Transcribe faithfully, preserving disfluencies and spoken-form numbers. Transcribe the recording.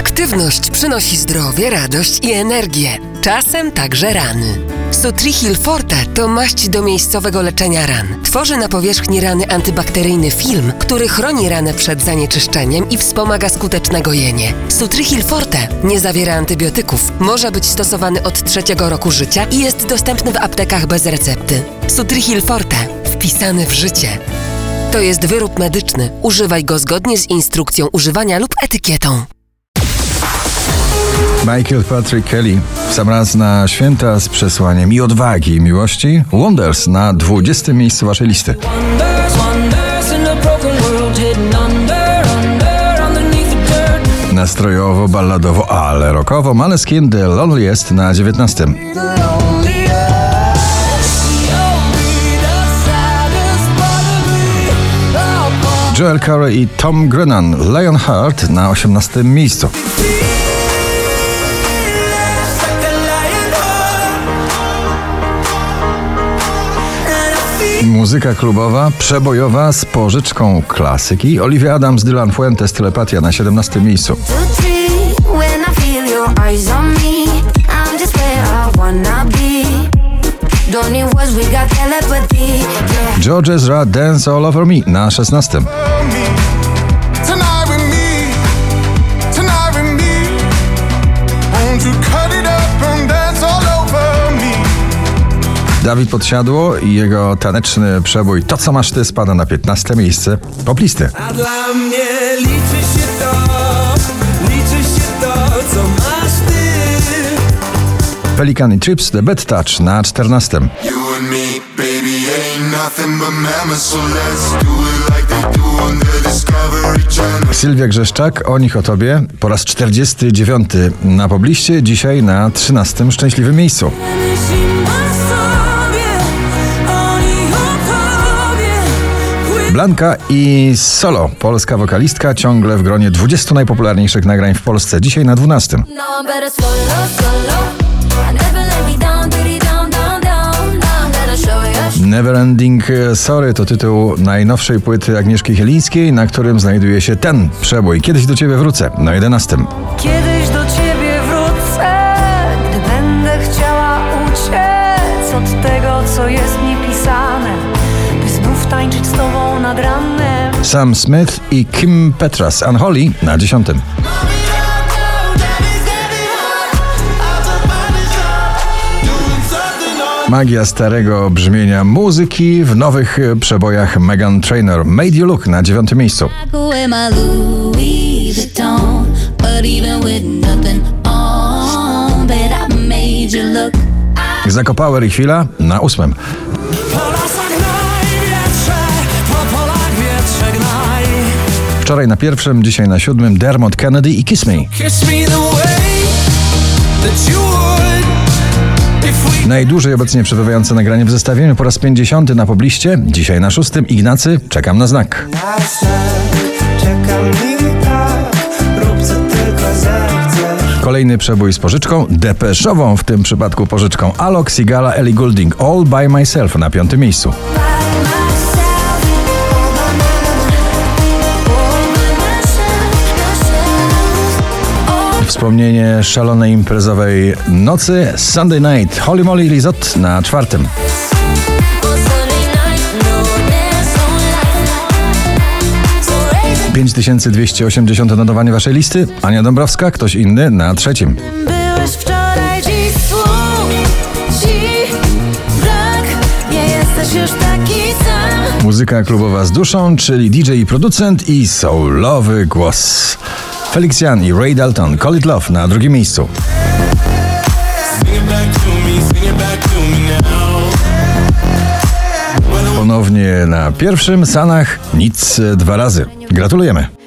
Aktywność przynosi zdrowie, radość i energię. Czasem także rany. Sutrihil Forte to maść do miejscowego leczenia ran. Tworzy na powierzchni rany antybakteryjny film, który chroni ranę przed zanieczyszczeniem i wspomaga skuteczne gojenie. Sutrihil Forte nie zawiera antybiotyków, może być stosowany od trzeciego roku życia i jest dostępny w aptekach bez recepty. Sutrihil Forte. Wpisany w życie. To jest wyrób medyczny. Używaj go zgodnie z instrukcją używania lub etykietą. Michael Patrick Kelly w sam raz na święta z przesłaniem i odwagi i miłości. Wonders na dwudziestym miejscu waszej listy. Nastrojowo, balladowo, ale rockowo Måneskin The Loneliest na dziewiętnastym. Joel Corry i Tom Grennan Lionheart na osiemnastym miejscu. Muzyka klubowa, przebojowa z pożyczką klasyki. Olivia Adams, Dylan Fuentes, Telepatia na siedemnastym miejscu. George Ezra, Dance All Over Me na szesnastym. Dawid Podsiadło i jego taneczny przebój To co masz ty spada na piętnaste miejsce poplisty. A dla mnie liczy się to, liczy się to, co masz ty. Pelican i Trips The Bad Touch na czternastym. Sylwia Grzeszczak, O nich o tobie, po raz czterdziesty dziewiąty na pobliście, dzisiaj na trzynastym szczęśliwym miejscu. Blanka i Solo, polska wokalistka, ciągle w gronie dwudziestu najpopularniejszych nagrań w Polsce, dzisiaj na dwunastym. Neverending Sorry to tytuł najnowszej płyty Agnieszki Chylińskiej, na którym znajduje się ten przebój Kiedyś do ciebie wrócę na jedenastym. Kiedyś do ciebie wrócę, gdy będę chciała uciec od tego, co jest niepisane, by znów tańczyć z tobą nad ranem. Sam Smith i Kim Petras Unholy na dziesiątym. Magia starego brzmienia muzyki w nowych przebojach Meghan Trainor Made You Look na dziewiątym miejscu. Zakopower i Chwila na ósmym. Wczoraj na pierwszym, dzisiaj na siódmym Dermot Kennedy i Kiss Me. Najdłużej obecnie przebywające nagranie w zestawieniu po raz pięćdziesiąty na pobliście, dzisiaj na szóstym Ignacy, Czekam na znak. Kolejny przebój z pożyczką, depeszową w tym przypadku pożyczką, Alok, Sigala, Ellie Goulding, All by Myself na piątym miejscu. Wspomnienie szalonej imprezowej nocy, Sunday Night, Holy Moly Lizot na czwartym. pięć tysięcy dwieście osiemdziesiąte notowanie waszej listy, Ania Dąbrowska, Ktoś inny na trzecim. Byłeś wczoraj, dziś słów, dziś brak, nie jesteś już taki sam. Muzyka klubowa z duszą, czyli D J i producent i soulowy głos. Felix Jan i Ray Dalton, Call It Love na drugim miejscu. Ponownie na pierwszym, Sanach, Nic dwa razy. Gratulujemy.